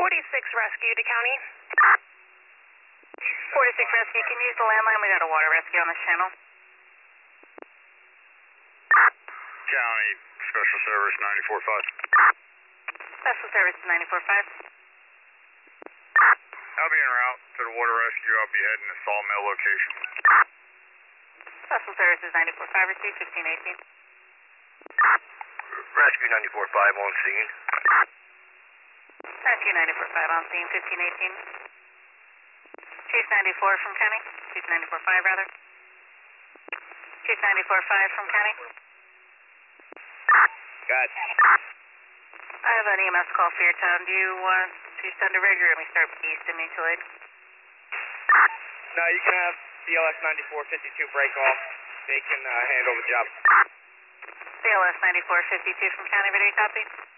Rescue to county. 46 Rescue, can you use the landline? We got a water rescue on this channel. County Special Service 94.5. Special Service 94.5. I'll be en route to the water rescue. I'll be heading to Sawmill location. Special Services 94.5, receive 1518. Rescue 94.5 on scene. Rescue 94.5 on scene, 1518. Chief 94 from County. Chief 94.5 rather. Chief 94.5 from County. Got it. I have an EMS call for your town. Do you want to send a rig or let me start east and mutual aid? No, you can have CLS 9452 break off. They can handle the job. CLS 9452 from County, ready to copy?